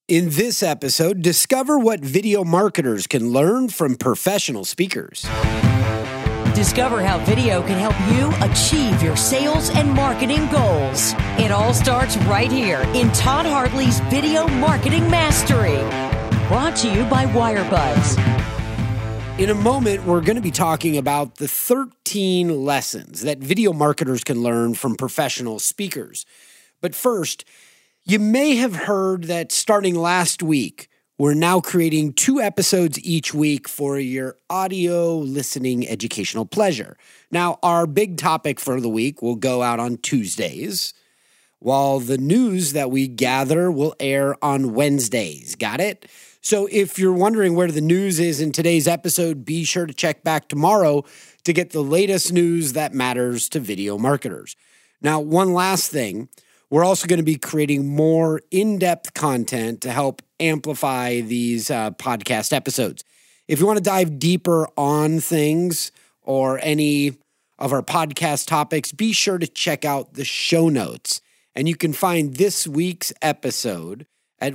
In this episode, discover what video marketers can learn from professional speakers. Discover how video can help you achieve your sales and marketing goals. It all starts right here in Todd Hartley's Video Marketing Mastery. Brought to you by Wirebuzz. In a moment, we're going to be talking about the 13 lessons that video marketers can learn from professional speakers. But first, you may have heard that starting last week, we're now creating 2 episodes each week for your audio listening educational pleasure. Now, our big topic for the week will go out on Tuesdays, while the news that we gather will air on Wednesdays. Got it? So if you're wondering where the news is in today's episode, be sure to check back tomorrow to get the latest news that matters to video marketers. Now, one last thing. We're also going to be creating more in-depth content to help amplify these podcast episodes. If you want to dive deeper on things or any of our podcast topics, be sure to check out the show notes. And you can find this week's episode at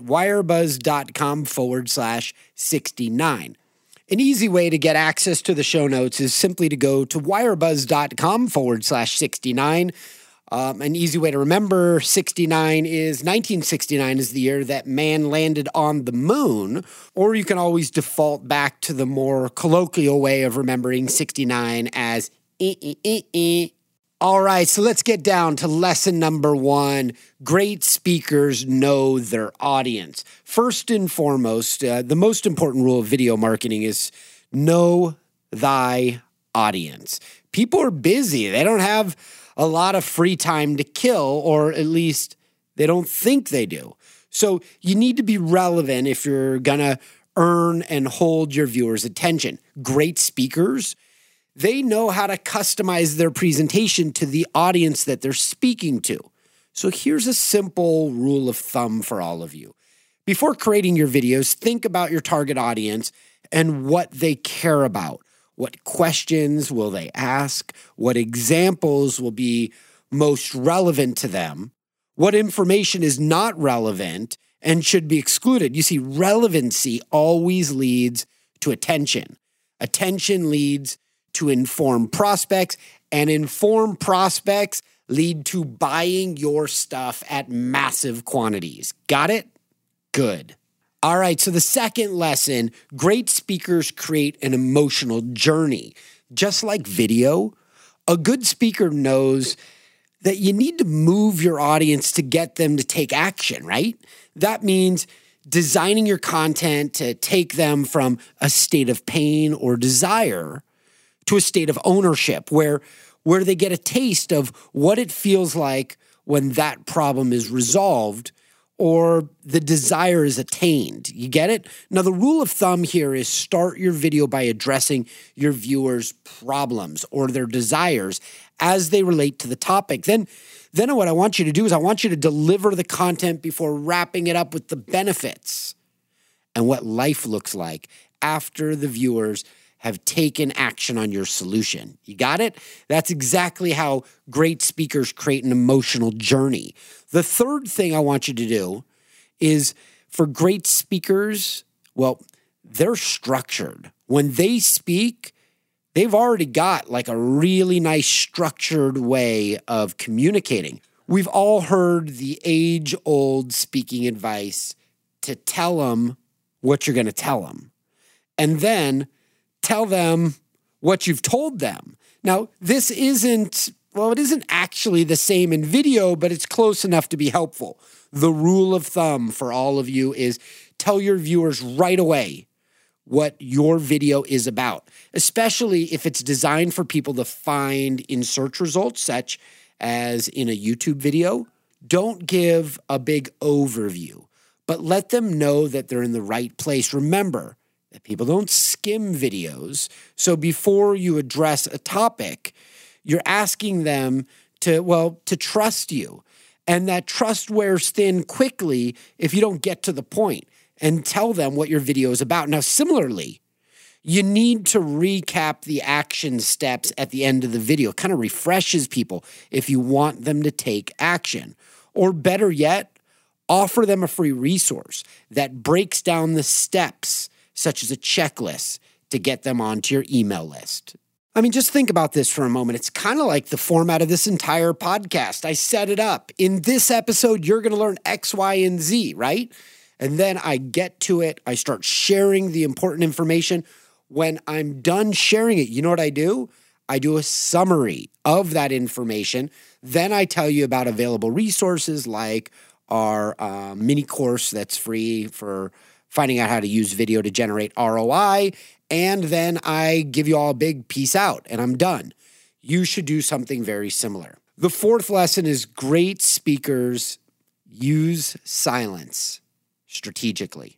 wirebuzz.com/69. An easy way to get access to the show notes is simply to go to wirebuzz.com/69. An easy way to remember 1969 is the year that man landed on the moon, or you can always default back to the more colloquial way of remembering 69 as All right, so let's get down to lesson number 1. Great speakers know their audience. First and foremost, the most important rule of video marketing is know thy audience. People are busy. They don't have a lot of free time to kill, or at least they don't think they do. So you need to be relevant if you're going to earn and hold your viewers' attention. Great speakers, they know how to customize their presentation to the audience that they're speaking to. So here's a simple rule of thumb for all of you. Before creating your videos, think about your target audience and what they care about. What questions will they ask? What examples will be most relevant to them? What information is not relevant and should be excluded? You see, relevancy always leads to attention. Attention leads to informed prospects, and informed prospects lead to buying your stuff at massive quantities. Got it? Good. All right, so the second lesson, great speakers create an emotional journey. Just like video, a good speaker knows that you need to move your audience to get them to take action, right? That means designing your content to take them from a state of pain or desire to a state of ownership, where they get a taste of what it feels like when that problem is resolved or the desire is attained. You get it? Now, the rule of thumb here is start your video by addressing your viewers' problems or their desires as they relate to the topic. Then what I want you to do is I want you to deliver the content before wrapping it up with the benefits and what life looks like after the viewers have taken action on your solution. You got it? That's exactly how great speakers create an emotional journey. The third thing I want you to do is for great speakers, well, they're structured. When they speak, they've already got like a really nice structured way of communicating. We've all heard the age-old speaking advice to tell them what you're going to tell them. And then tell them what you've told them. Now, this isn't actually the same in video, but it's close enough to be helpful. The rule of thumb for all of you is tell your viewers right away what your video is about, especially if it's designed for people to find in search results, such as in a YouTube video. Don't give a big overview, but let them know that they're in the right place. Remember that people don't skim videos. So before you address a topic, you're asking them to trust you. And that trust wears thin quickly if you don't get to the point and tell them what your video is about. Now, similarly, you need to recap the action steps at the end of the video. It kind of refreshes people if you want them to take action. Or better yet, Offer them a free resource that breaks down the steps, such as a checklist, to get them onto your email list. I mean, just think about this for a moment. It's kind of like the format of this entire podcast. I set it up. In this episode, you're going to learn X, Y, and Z, right? And then I get to it. I start sharing the important information. When I'm done sharing it, you know what I do? I do a summary of that information. Then I tell you about available resources like our mini course that's free for finding out how to use video to generate ROI. And then I give you all a big peace out and I'm done. You should do something very similar. The fourth lesson is great speakers use silence strategically.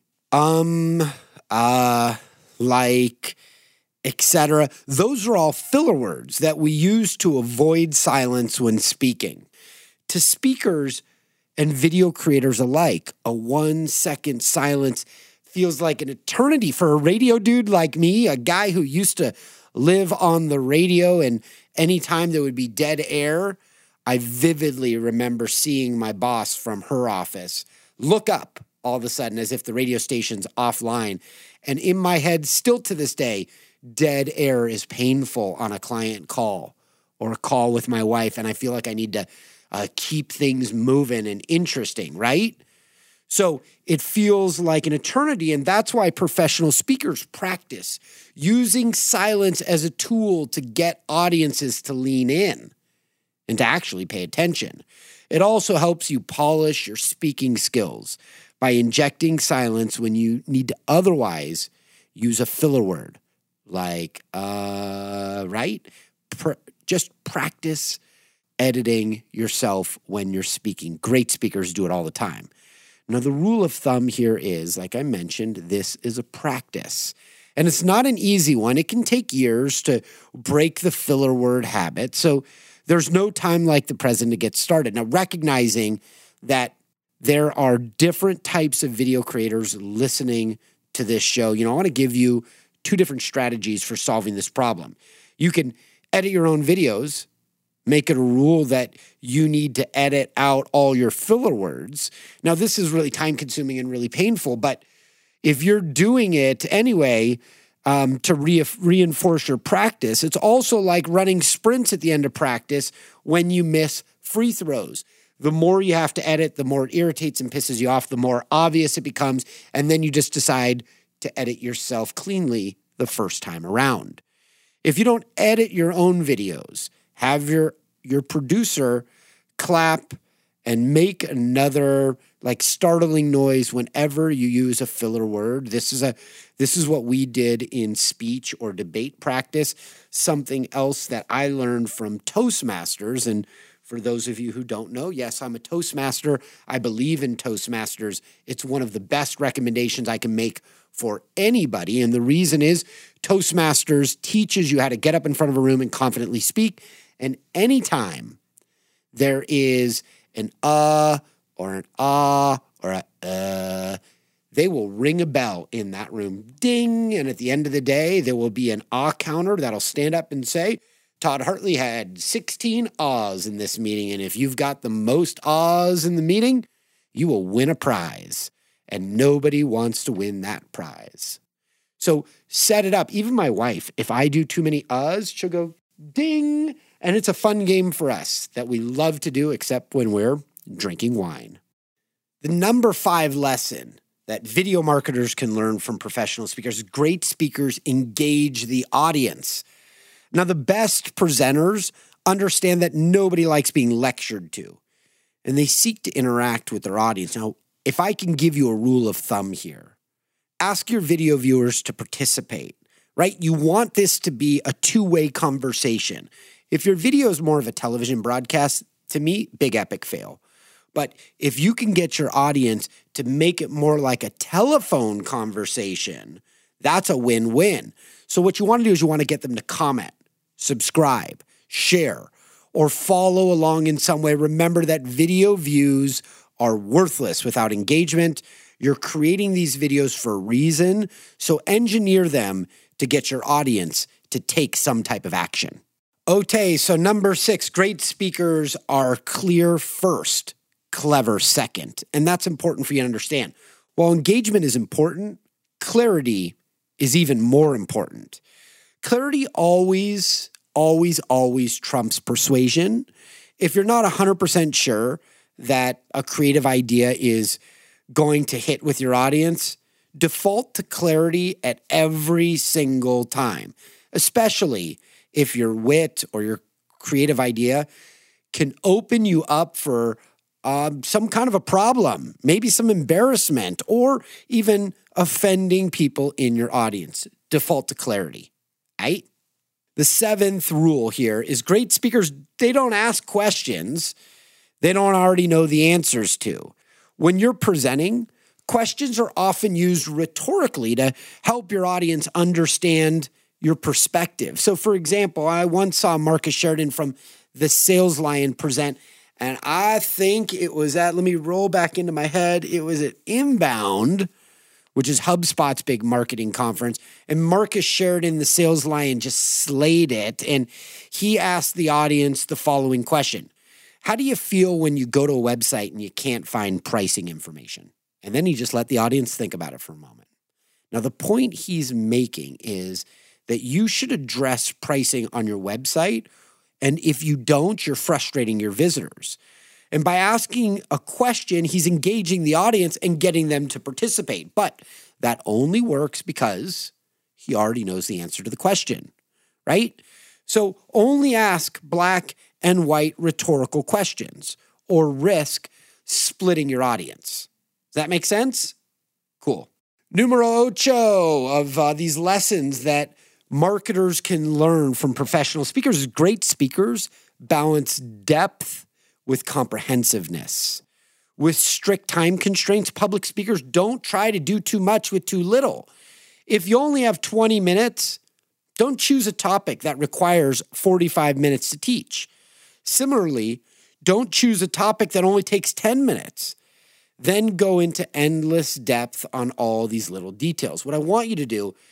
Like, etc. Those are all filler words that we use to avoid silence when speaking. To speakers and video creators alike, a 1-second silence feels like an eternity. For a radio dude like me, a guy who used to live on the radio, and anytime there would be dead air, I vividly remember seeing my boss from her office look up all of a sudden as if the radio station's offline. And in my head, still to this day, dead air is painful on a client call or a call with my wife, and I feel like I need to keep things moving and interesting, right? So it feels like an eternity, and that's why professional speakers practice using silence as a tool to get audiences to lean in and to actually pay attention. It also helps you polish your speaking skills by injecting silence when you need to otherwise use a filler word like, right? Just practice editing yourself when you're speaking. Great speakers do it all the time. Now, the rule of thumb here is, like I mentioned, this is a practice. And it's not an easy one. It can take years to break the filler word habit. So there's no time like the present to get started. Now, recognizing that there are different types of video creators listening to this show, I want to give you 2 different strategies for solving this problem. You can edit your own videos, make it a rule that you need to edit out all your filler words. Now, this is really time-consuming and really painful, but if you're doing it anyway to reinforce your practice, it's also like running sprints at the end of practice when you miss free throws. The more you have to edit, the more it irritates and pisses you off, the more obvious it becomes, and then you just decide to edit yourself cleanly the first time around. If you don't edit your own videos, have your producer clap and make another startling noise whenever you use a filler word. This is what we did in speech or debate practice. Something else that I learned from Toastmasters, and for those of you who don't know, yes, I'm a Toastmaster. I believe in Toastmasters. It's one of the best recommendations I can make for anybody. And the reason is Toastmasters teaches you how to get up in front of a room and confidently speak. And anytime there is an or an or a they will ring a bell in that room. Ding! And at the end of the day, there will be an counter that'll stand up and say, Todd Hartley had 16 ahs in this meeting, and if you've got the most ahs in the meeting, you will win a prize, and nobody wants to win that prize. So set it up. Even my wife, if I do too many ahs, she'll go, ding, and it's a fun game for us that we love to do, except when we're drinking wine. The number 5 lesson that video marketers can learn from professional speakers is great speakers engage the audience. Now, the best presenters understand that nobody likes being lectured to, and they seek to interact with their audience. Now, if I can give you a rule of thumb here, ask your video viewers to participate, right? You want this to be a 2-way conversation. If your video is more of a television broadcast, to me, big epic fail. But if you can get your audience to make it more like a telephone conversation, that's a win-win. So what you want to do is you want to get them to comment, subscribe, share, or follow along in some way. Remember that video views are worthless without engagement. You're creating these videos for a reason, so engineer them to get your audience to take some type of action. Okay, so number 6, great speakers are clear first. clever second. And that's important for you to understand. While engagement is important, clarity is even more important. Clarity always trumps persuasion. If you're not 100% sure that a creative idea is going to hit with your audience, default to clarity at every single time, especially if your wit or your creative idea can open you up for some kind of a problem, maybe some embarrassment, or even offending people in your audience. Default to clarity, right? The 7th rule here is great speakers, they don't ask questions they don't already know the answers to. When you're presenting, questions are often used rhetorically to help your audience understand your perspective. So, for example, I once saw Marcus Sheridan from The Sales Lion present, and I think it was let me roll back into my head, it was at Inbound, which is HubSpot's big marketing conference, and Marcus Sheridan, the Sales Lion, just slayed it, and he asked the audience the following question: how do you feel when you go to a website and you can't find pricing information? And then he just let the audience think about it for a moment. Now, the point he's making is that you should address pricing on your website, and if you don't, you're frustrating your visitors. And by asking a question, he's engaging the audience and getting them to participate. But that only works because he already knows the answer to the question, right? So only ask black and white rhetorical questions or risk splitting your audience. Does that make sense? Cool. Numero ocho of these lessons that marketers can learn from professional speakers is great speakers balance depth with comprehensiveness. With strict time constraints, public speakers don't try to do too much with too little. If you only have 20 minutes, don't choose a topic that requires 45 minutes to teach. Similarly, don't choose a topic that only takes 10 minutes. Then go into endless depth on all these little details. What I want you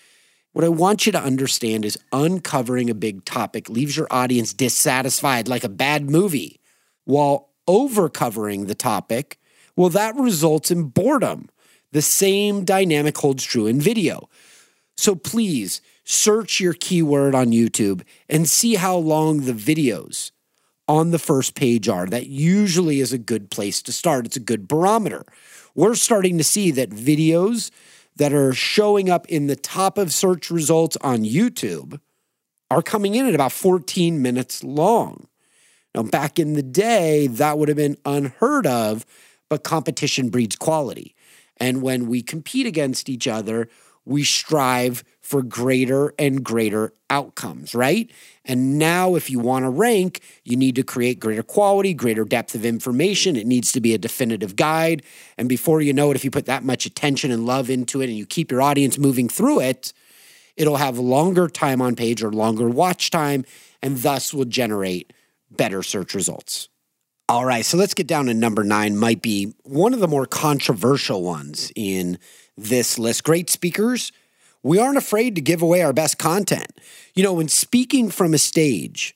to understand is uncovering a big topic leaves your audience dissatisfied like a bad movie, while overcovering the topic, well, that results in boredom. The same dynamic holds true in video. So please search your keyword on YouTube and see how long the videos on the first page are. That usually is a good place to start. It's a good barometer. We're starting to see that videos that are showing up in the top of search results on YouTube are coming in at about 14 minutes long. Now, back in the day, that would have been unheard of, but competition breeds quality. And when we compete against each other, we strive for greater and greater outcomes, right? And now if you want to rank, you need to create greater quality, greater depth of information. It needs to be a definitive guide. And before you know it, if you put that much attention and love into it and you keep your audience moving through it, it'll have longer time on page or longer watch time, and thus will generate better search results. All right, so let's get down to number 9, might be one of the more controversial ones in this list. Great speakers, we aren't afraid to give away our best content. You know, when speaking from a stage,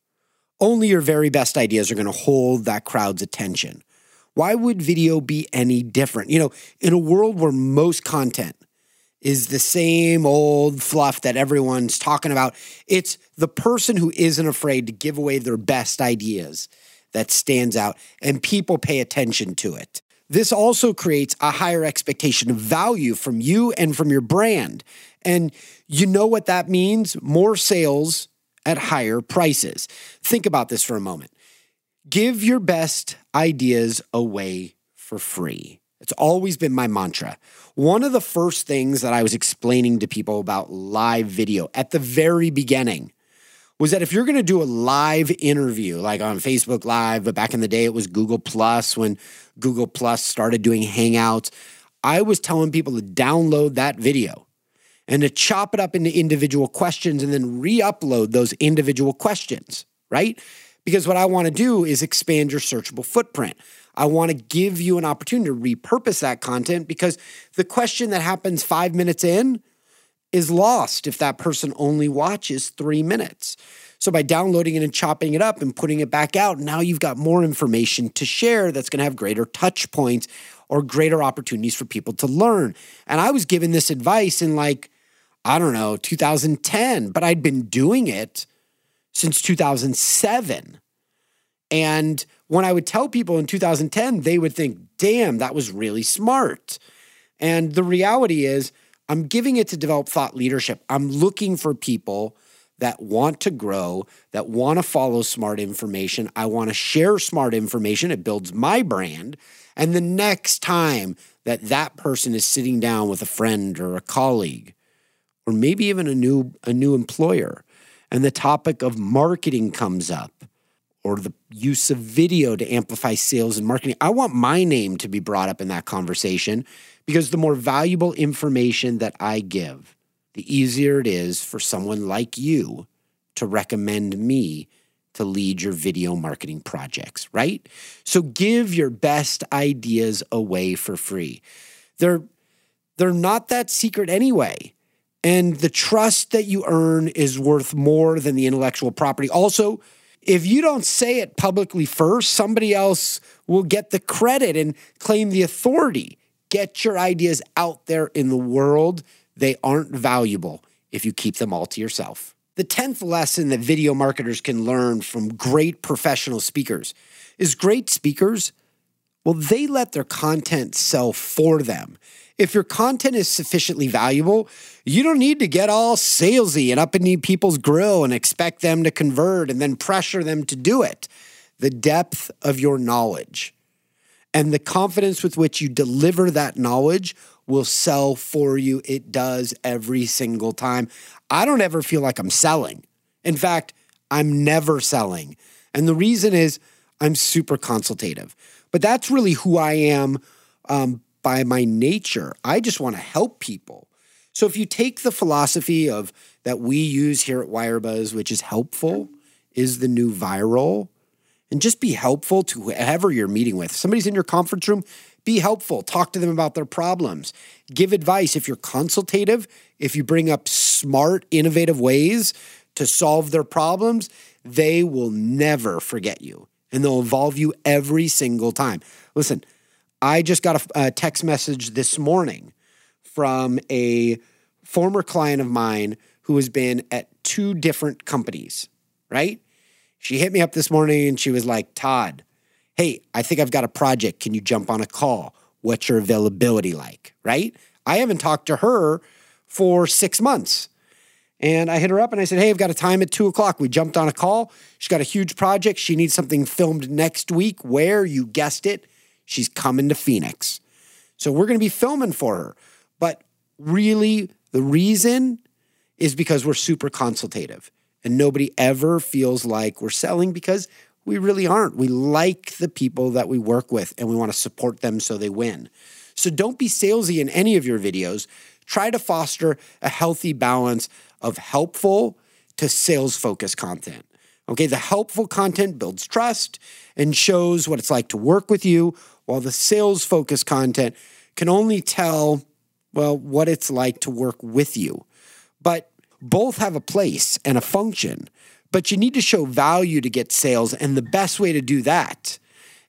only your very best ideas are going to hold that crowd's attention. Why would video be any different? You know, in a world where most content is the same old fluff that everyone's talking about, it's the person who isn't afraid to give away their best ideas that stands out, and people pay attention to it. This also creates a higher expectation of value from you and from your brand. And you know what that means? More sales at higher prices. Think about this for a moment. Give your best ideas away for free. It's always been my mantra. One of the first things that I was explaining to people about live video at the very beginning was that if you're going to do a live interview, like on Facebook Live, but back in the day it was Google Plus, when Google Plus started doing Hangouts, I was telling people to download that video and to chop it up into individual questions and then re-upload those individual questions, right? Because what I want to do is expand your searchable footprint. I want to give you an opportunity to repurpose that content, because the question that happens 5 minutes in is lost if that person only watches 3 minutes. So by downloading it and chopping it up and putting it back out, now you've got more information to share that's going to have greater touch points or greater opportunities for people to learn. And I was given this advice in 2010, but I'd been doing it since 2007. And when I would tell people in 2010, they would think, damn, that was really smart. And the reality is, I'm giving it to develop thought leadership. I'm looking for people that want to grow, that want to follow smart information. I want to share smart information. It builds my brand. And the next time that person is sitting down with a friend or a colleague, or maybe even a new employer, and the topic of marketing comes up, or the use of video to amplify sales and marketing, I want my name to be brought up in that conversation, because the more valuable information that I give, the easier it is for someone like you to recommend me to lead your video marketing projects, right? So give your best ideas away for free. They're not that secret anyway. And the trust that you earn is worth more than the intellectual property. Also, if you don't say it publicly first, somebody else will get the credit and claim the authority. Get your ideas out there in the world. They aren't valuable if you keep them all to yourself. The 10th lesson that video marketers can learn from great professional speakers is great speakers, well, they let their content sell for them. If your content is sufficiently valuable, you don't need to get all salesy and up in people's grill and expect them to convert and then pressure them to do it. The depth of your knowledge and the confidence with which you deliver that knowledge will sell for you. It does every single time. I don't ever feel like I'm selling. In fact, I'm never selling. And the reason is I'm super consultative. But that's really who I am by my nature. I just want to help people. So if you take the philosophy of that we use here at Wirebuzz, which is helpful, is the new viral, and just be helpful to whoever you're meeting with. Somebody's in your conference room, be helpful. Talk to them about their problems. Give advice. If you're consultative, if you bring up smart, innovative ways to solve their problems, they will never forget you, and they'll involve you every single time. Listen, I just got a text message this morning from a former client of mine who has been at 2 different companies, right? She hit me up this morning and she was like, Todd, hey, I think I've got a project. Can you jump on a call? What's your availability like, right? I haven't talked to her for 6 months. And I hit her up and I said, hey, I've got a time at 2:00. We jumped on a call. She's got a huge project. She needs something filmed next week. Where? You guessed it. She's coming to Phoenix. So we're going to be filming for her. But really, the reason is because we're super consultative. And nobody ever feels like we're selling, because we really aren't. We like the people that we work with and we want to support them so they win. So don't be salesy in any of your videos. Try to foster a healthy balance of helpful to sales-focused content. Okay, the helpful content builds trust and shows what it's like to work with you, while the sales-focused content can only tell, well, what it's like to work with you. But both have a place and a function, but you need to show value to get sales. And the best way to do that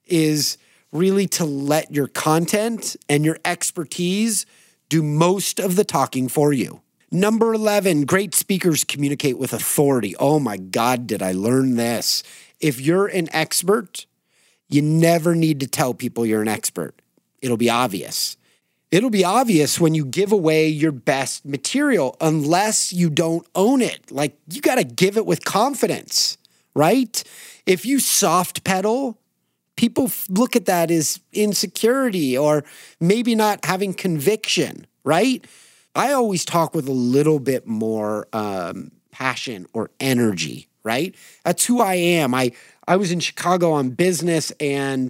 is really to let your content and your expertise do most of the talking for you. Number 11, great speakers communicate with authority. Oh my God, did I learn this? If you're an expert, you never need to tell people you're an expert. It'll be obvious. It'll be obvious when you give away your best material, unless you don't own it. Like, you got to give it with confidence, right? If you soft pedal, people look at that as insecurity or maybe not having conviction, right? I always talk with a little bit more passion or energy, right? That's who I am. I was in Chicago on business, and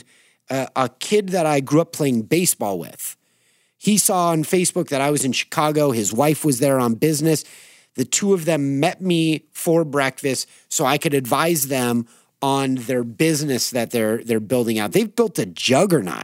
a kid that I grew up playing baseball with, he saw on Facebook that I was in Chicago. His wife was there on business. The two of them met me for breakfast so I could advise them on their business that they're building out. They've built a juggernaut.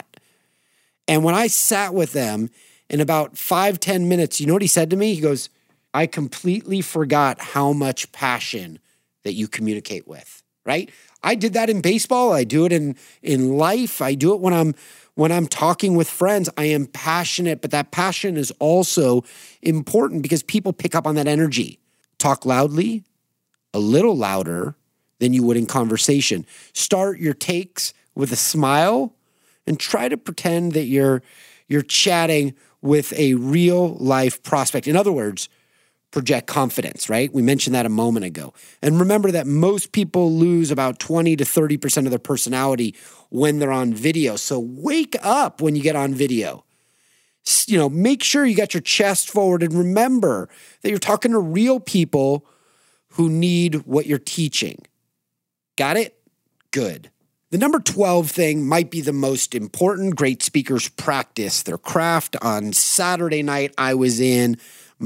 And when I sat with them in about 5-10 minutes, you know what he said to me? He goes, I completely forgot how much passion that you communicate with, right? I did that in baseball. I do it in life. I do it when I'm talking with friends. I am passionate, but that passion is also important because people pick up on that energy. Talk loudly, a little louder than you would in conversation. Start your takes with a smile and try to pretend that you're chatting with a real life prospect. In other words, project confidence, right? We mentioned that a moment ago. And remember that most people lose about 20 to 30% of their personality when they're on video. So wake up when you get on video. Make sure you got your chest forward and remember that you're talking to real people who need what you're teaching. Got it? Good. The number 12 thing might be the most important. Great speakers practice their craft. On Saturday night, I was in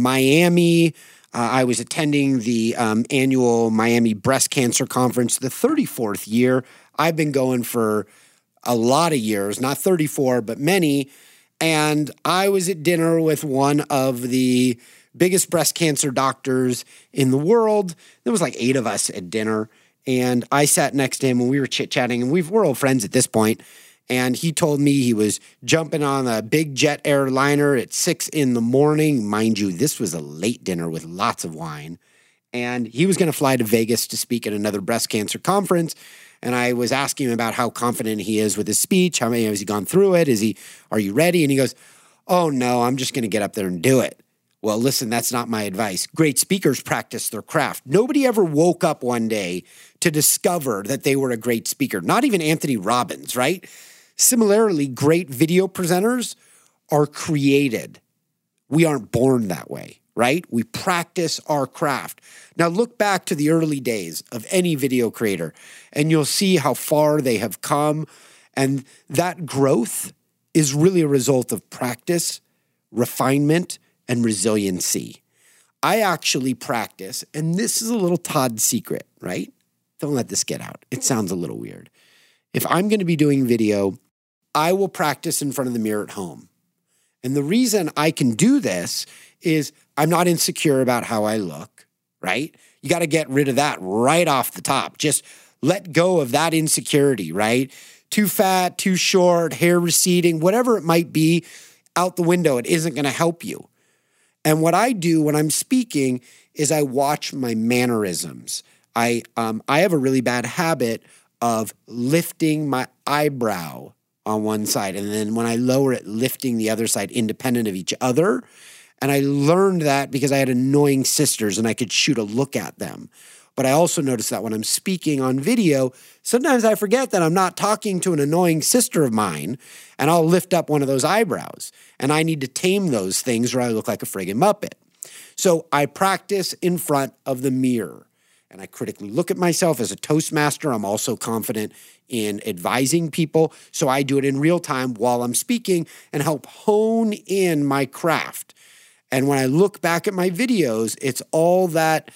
Miami. I was attending the annual Miami Breast Cancer Conference, the 34th year. I've been going for a lot of years, not 34, but many. And I was at dinner with one of the biggest breast cancer doctors in the world. There was like 8 of us at dinner. And I sat next to him and we were chit-chatting, and we're old friends at this point. And he told me he was jumping on a big jet airliner at 6 a.m. Mind you, this was a late dinner with lots of wine. And he was going to fly to Vegas to speak at another breast cancer conference. And I was asking him about how confident he is with his speech. How many has he gone through it? Are you ready? And he goes, "Oh no, I'm just going to get up there and do it." Well, listen, that's not my advice. Great speakers practice their craft. Nobody ever woke up one day to discover that they were a great speaker. Not even Anthony Robbins, right? Similarly, great video presenters are created. We aren't born that way, right? We practice our craft. Now look back to the early days of any video creator, and you'll see how far they have come. And that growth is really a result of practice, refinement, and resiliency. I actually practice, and this is a little Todd secret, right? Don't let this get out. It sounds a little weird. If I'm going to be doing video, I will practice in front of the mirror at home. And the reason I can do this is I'm not insecure about how I look, right? You got to get rid of that right off the top. Just let go of that insecurity, right? Too fat, too short, hair receding, whatever it might be, out the window. It isn't going to help you. And what I do when I'm speaking is I watch my mannerisms. I have a really bad habit of lifting my eyebrow on one side, and then when I lower it, lifting the other side independent of each other. And I learned that because I had annoying sisters and I could shoot a look at them. But I also noticed that when I'm speaking on video, sometimes I forget that I'm not talking to an annoying sister of mine, and I'll lift up one of those eyebrows. And I need to tame those things or I look like a friggin' Muppet. So I practice in front of the mirror, and I critically look at myself as a Toastmaster. I'm also confident in advising people. So I do it in real time while I'm speaking and help hone in my craft. And when I look back at my videos, it's all that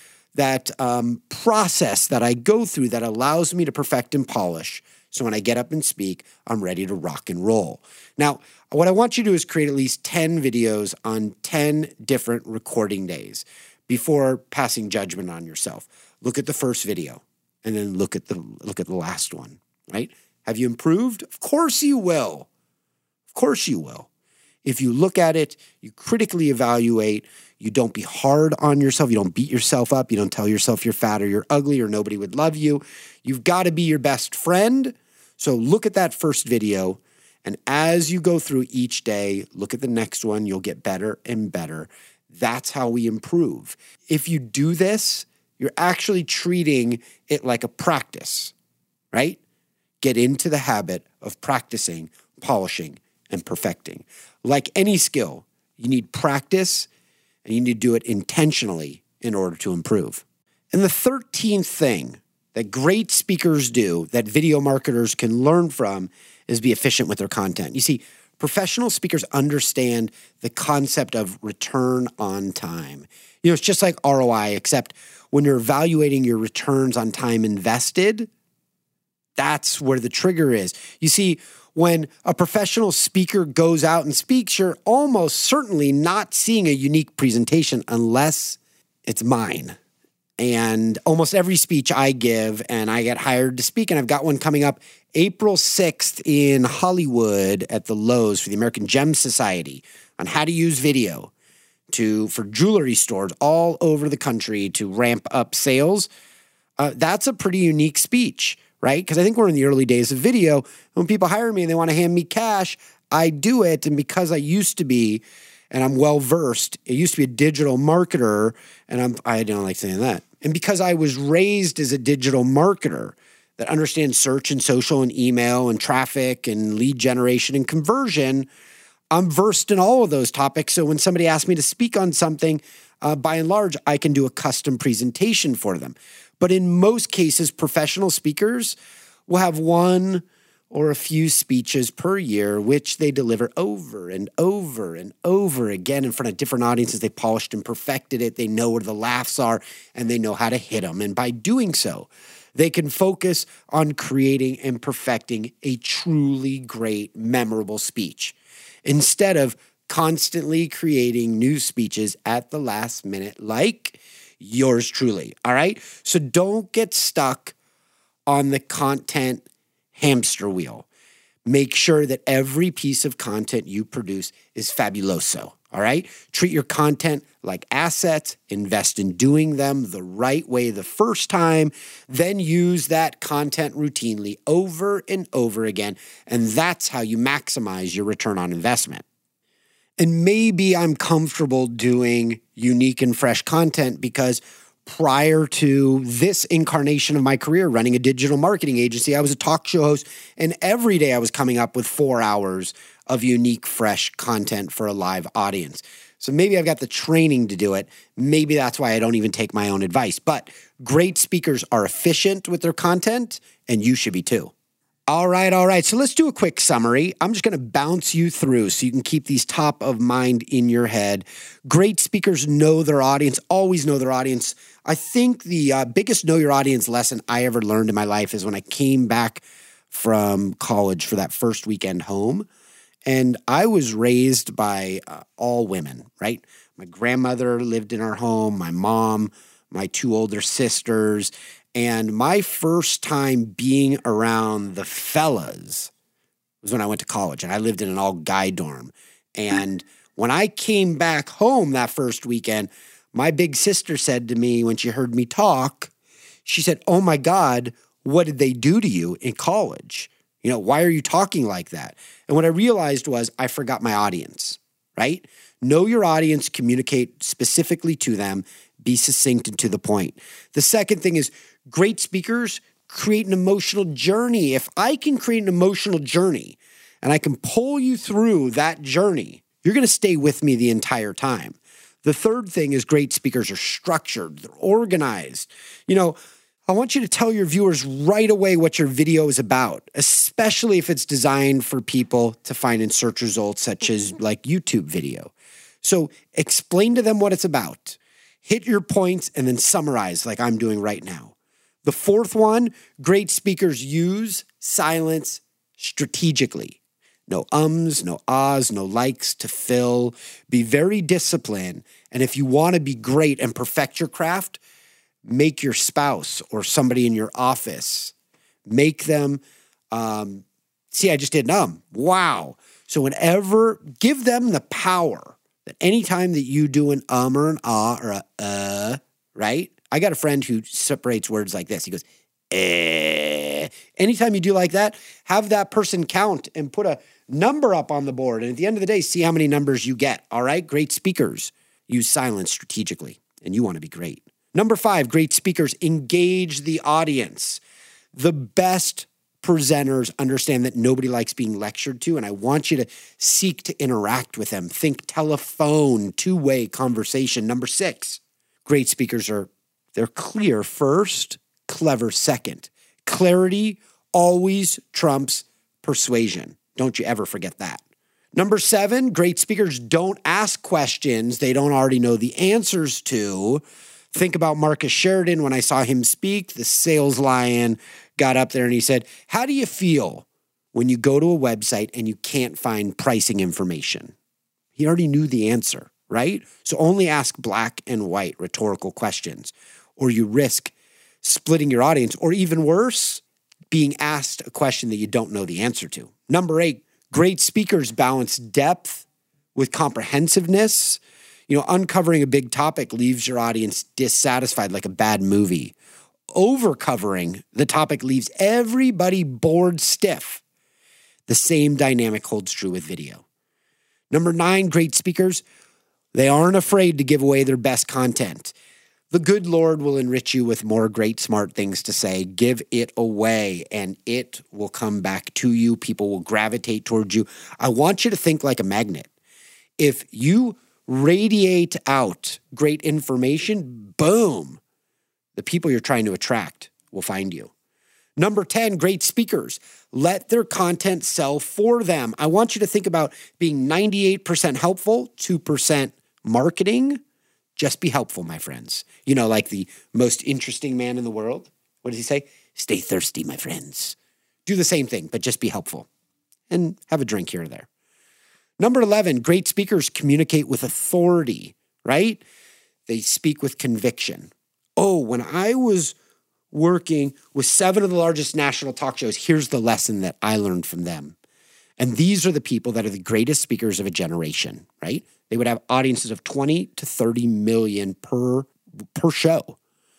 process that I go through that allows me to perfect and polish. So when I get up and speak, I'm ready to rock and roll. Now, what I want you to do is create at least 10 videos on 10 different recording days before passing judgment on yourself. Look at the first video and then look at the last one, right? Have you improved? Of course you will. Of course you will. If you look at it, you critically evaluate, you don't be hard on yourself, you don't beat yourself up, you don't tell yourself you're fat or you're ugly or nobody would love you. You've got to be your best friend. So look at that first video, and as you go through each day, look at the next one, you'll get better and better. That's how we improve. If you do this, you're actually treating it like a practice, right? Get into the habit of practicing, polishing, and perfecting. Like any skill, you need practice and you need to do it intentionally in order to improve. And the 13th thing that great speakers do that video marketers can learn from is be efficient with their content. You see, professional speakers understand the concept of return on time. It's just like ROI, except when you're evaluating your returns on time invested, that's where the trigger is. You see, when a professional speaker goes out and speaks, you're almost certainly not seeing a unique presentation unless it's mine. And almost every speech I give, and I get hired to speak, and I've got one coming up April 6th in Hollywood at the Lowe's for the American Gem Society on how to use video for jewelry stores all over the country to ramp up sales. That's a pretty unique speech, right? Because I think we're in the early days of video. When people hire me and they want to hand me cash, I do it. And because I used to be, and I'm well-versed, I used to be a digital marketer, and I don't like saying that. And because I was raised as a digital marketer that understands search and social and email and traffic and lead generation and conversion, I'm versed in all of those topics. So when somebody asks me to speak on something, by and large, I can do a custom presentation for them. But in most cases, professional speakers will have one or a few speeches per year, which they deliver over and over and over again in front of different audiences. They polished and perfected it. They know where the laughs are, and they know how to hit them. And by doing so, they can focus on creating and perfecting a truly great, memorable speech instead of constantly creating new speeches at the last minute like yours truly, all right? So don't get stuck on the content hamster wheel. Make sure that every piece of content you produce is fabuloso, all right? Treat your content like assets, invest in doing them the right way the first time, then use that content routinely over and over again, and that's how you maximize your return on investment. And maybe I'm comfortable doing unique and fresh content because prior to this incarnation of my career running a digital marketing agency, I was a talk show host, and every day I was coming up with 4 hours of unique, fresh content for a live audience. So maybe I've got the training to do it. Maybe that's why I don't even take my own advice. But great speakers are efficient with their content, and you should be too. All right. So let's do a quick summary. I'm just going to bounce you through so you can keep these top of mind in your head. Great speakers know their audience, always know their audience. I think the biggest know your audience lesson I ever learned in my life is when I came back from college for that first weekend home. And I was raised by all women, right? My grandmother lived in our home, my mom, my 2 older sisters. And my first time being around the fellas was when I went to college, and I lived in an all-guy dorm. And when I came back home that first weekend, my big sister said to me when she heard me talk, she said, "Oh my God, what did they do to you in college? Why are you talking like that?" And what I realized was I forgot my audience, right? Know your audience, communicate specifically to them, be succinct and to the point. The second thing is great speakers create an emotional journey. If I can create an emotional journey and I can pull you through that journey, you're going to stay with me the entire time. The third thing is great speakers are structured, they're organized. I want you to tell your viewers right away what your video is about, especially if it's designed for people to find in search results such as like YouTube video. So explain to them what it's about. Hit your points and then summarize like I'm doing right now. The fourth one, great speakers use silence strategically. No ums, no ahs, no likes to fill. Be very disciplined. And if you want to be great and perfect your craft, make your spouse or somebody in your office, make them, see, I just did an wow. So give them the power that anytime that you do an or an ah or a right? I got a friend who separates words like this. He goes, eh. Anytime you do like that, have that person count and put a number up on the board. And at the end of the day, see how many numbers you get. All right? Great speakers use silence strategically, and you want to be great. Number 5, great speakers engage the audience. The best presenters understand that nobody likes being lectured to, and I want you to seek to interact with them. Think telephone, two-way conversation. Number 6, great speakers they're clear first, clever second. Clarity always trumps persuasion. Don't you ever forget that. Number 7, great speakers don't ask questions they don't already know the answers to. Think about Marcus Sheridan. When I saw him speak, the sales lion got up there and he said, "How do you feel when you go to a website and you can't find pricing information?" He already knew the answer, right? So only ask black and white rhetorical questions. or you risk splitting your audience, or even worse, being asked a question that you don't know the answer to. Number 8, great speakers balance depth with comprehensiveness. Uncovering a big topic leaves your audience dissatisfied like a bad movie. Overcovering the topic leaves everybody bored stiff. The same dynamic holds true with video. Number 9, great speakers, they aren't afraid to give away their best content. The good Lord will enrich you with more great, smart things to say. Give it away, and it will come back to you. People will gravitate towards you. I want you to think like a magnet. If you radiate out great information, boom, the people you're trying to attract will find you. Number 10, great speakers. Let their content sell for them. I want you to think about being 98% helpful, 2% marketing. Just be helpful, my friends. Like the most interesting man in the world. What does he say? Stay thirsty, my friends. Do the same thing, but just be helpful. And have a drink here or there. Number 11, great speakers communicate with authority, right? They speak with conviction. When I was working with 7 of the largest national talk shows, here's the lesson that I learned from them. And these are the people that are the greatest speakers of a generation, right? They would have audiences of 20 to 30 million per show.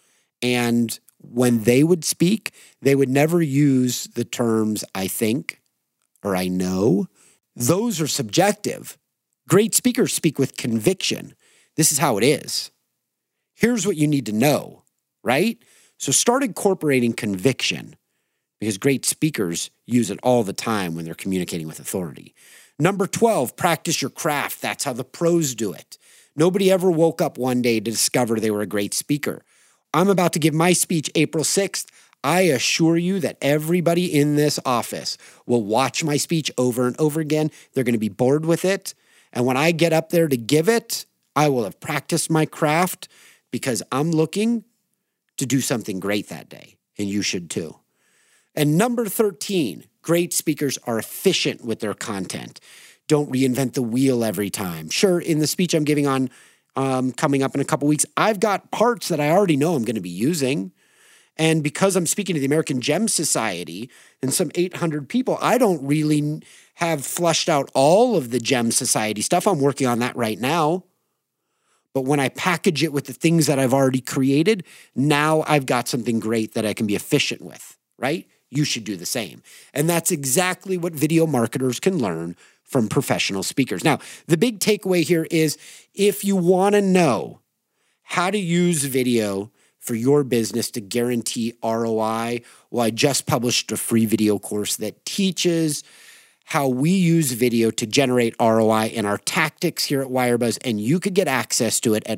And when they would speak, they would never use the terms I think or I know. Those are subjective. Great speakers speak with conviction. This is how it is. Here's what you need to know, right? So start incorporating conviction, because great speakers use it all the time when they're communicating with authority. Number 12, practice your craft. That's how the pros do it. Nobody ever woke up one day to discover they were a great speaker. I'm about to give my speech April 6th. I assure you that everybody in this office will watch my speech over and over again. They're going to be bored with it. And when I get up there to give it, I will have practiced my craft, because I'm looking to do something great that day. And you should too. And number 13, great speakers are efficient with their content. Don't reinvent the wheel every time. Sure, in the speech I'm giving on coming up in a couple weeks, I've got parts that I already know I'm going to be using. And because I'm speaking to the American Gem Society and some 800 people, I don't really have flushed out all of the Gem Society stuff. I'm working on that right now. But when I package it with the things that I've already created, now I've got something great that I can be efficient with, right? You should do the same. And that's exactly what video marketers can learn from professional speakers. Now, the big takeaway here is, if you want to know how to use video for your business to guarantee ROI, well, I just published a free video course that teaches how we use video to generate ROI and our tactics here at Wirebuzz. And you could get access to it at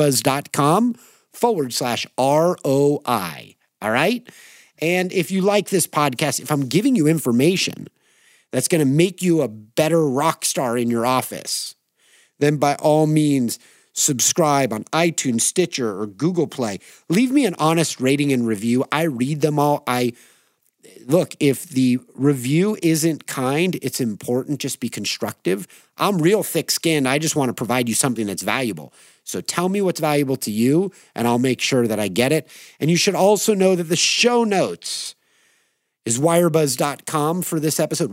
wirebuzz.com/ROI. All right? And if you like this podcast, if I'm giving you information that's going to make you a better rock star in your office, then by all means, subscribe on iTunes, Stitcher, or Google Play. Leave me an honest rating and review. I read them all. Look, if the review isn't kind, it's important. Just be constructive. I'm real thick-skinned. I just want to provide you something that's valuable. So tell me what's valuable to you, and I'll make sure that I get it. And you should also know that the show notes is wirebuzz.com for this episode,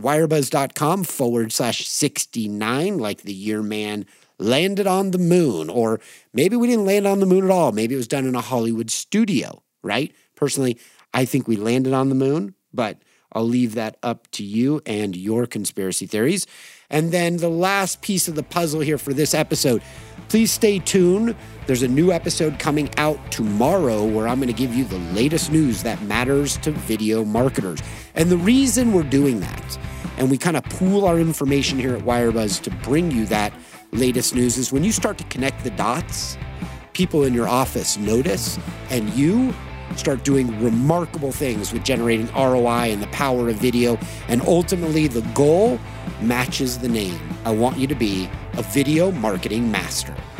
wirebuzz.com/69, like the year man landed on the moon. Or maybe we didn't land on the moon at all. Maybe it was done in a Hollywood studio, right? Personally, I think we landed on the moon, but I'll leave that up to you and your conspiracy theories. And then the last piece of the puzzle here for this episode, please stay tuned. There's a new episode coming out tomorrow where I'm going to give you the latest news that matters to video marketers. And the reason we're doing that, and we kind of pool our information here at Wirebuzz to bring you that latest news, is when you start to connect the dots, people in your office notice, and you start doing remarkable things with generating ROI and the power of video. And ultimately, the goal matches the name. I want you to be a video marketing master.